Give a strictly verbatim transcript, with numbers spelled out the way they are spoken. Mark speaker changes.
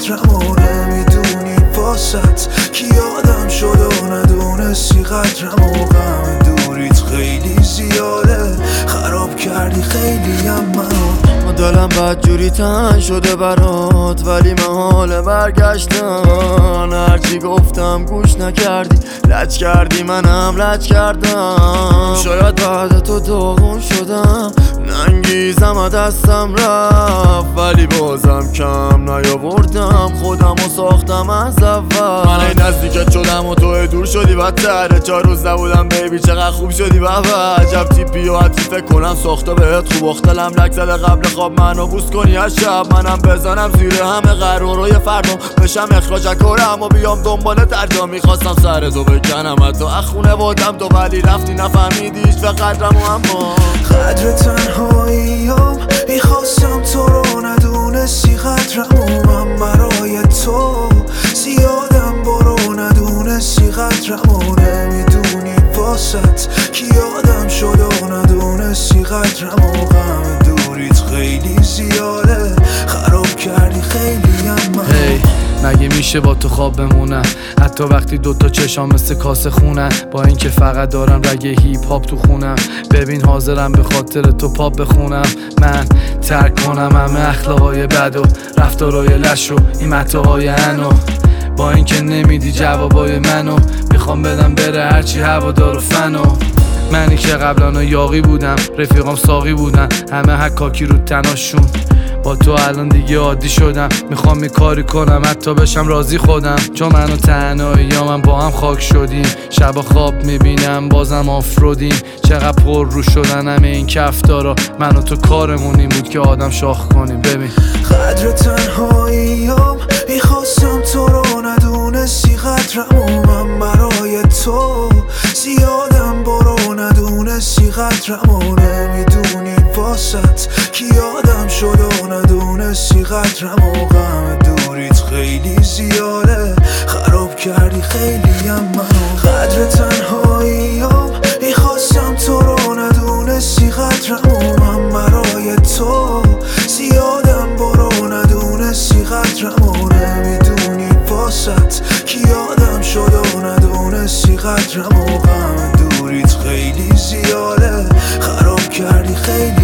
Speaker 1: قدرمو نمیدونی واسط کی آدم شد و ندونستی قدرمو غم دوریت خیلی زیاده خراب کردی خیلی هم منو
Speaker 2: دلم بدجوری تن شده برات ولی محال برگشتن هرچی گفتم گوش نکردی لج کردی منم لج کردم شاید بعد تو داغون شدم ننگیزم دستم رفت ولی بازم کم نیاوردم خودم و ساختم از اول من این نزدیکت شدم و تو دور شدی بدتره چهار روز نبودم بیبی چقدر خوب شدی بابا عجب تیپی و حتی فکر کنم ساخته بهت خوب اختلم لک زده قبل خواب منو بوس کنی از شب منم بزنم زیر همه قرارای فردم بشم اخراج کرم و بیام دنبال ترجا میخواستم سر تو بکنم حتی اخونه بودم تو ولی رفتی نفهمیدی هیچ و قدرمو اما
Speaker 1: قدر تنهاییام میخواستم تو رو ندونستی قدرمو من برای تو زیادم برو ندونستی قدرمو نمیدونی واسط کی آدم شد و ندونستی قدرمو غم دوریت خیلی زیاده خراب کردی خیلی هم من
Speaker 3: hey. مگه میشه با تو خواب بمونم حتی وقتی دوتا چشام مثل کاسه خونن با اینکه فقط دارم رگ هیپ هاپ تو خونم ببین حاضرم به خاطر تو پاپ بخونم من ترک کنم همه اخلاقای بد و رفتارای لش و این متاهای انو با اینکه نمیدی جوابای منو میخوام بدم بره هرچی هوادار و فنو منی که قبلا یاقی بودم رفیقام ساقی بودن همه حکاکی رو تناشون با تو الان دیگه عادی شدم میخوام یه کاری کنم حتی بشم راضی خودم چون من و تنهایی یا من با هم خاک شدیم شبا خواب میبینم بازم آفرودیم چقدر پر رو شدن همه این کفتارا من و تو کارمون این بود که آدم شاخ کنیم ببین
Speaker 1: قدر تنهاییام میخواستم تو رو ندونستی قدرمو من برای تو زیادم برو ندونستی قدرمو نمیدونی واسط کی آدم شد و ندونستی قدرمو غم دوریت خیلی زیاده خراب کردی خیلی هم منو قدر تنهاییام میخواستم تو رو ندونستی قدرمو من برای تو زیادم برو ندونستی قدرمو نمیدونی واسط کی آدم شد و ندونستی قدرمو غم دوریت خیلی زیاده خراب کردی خیلی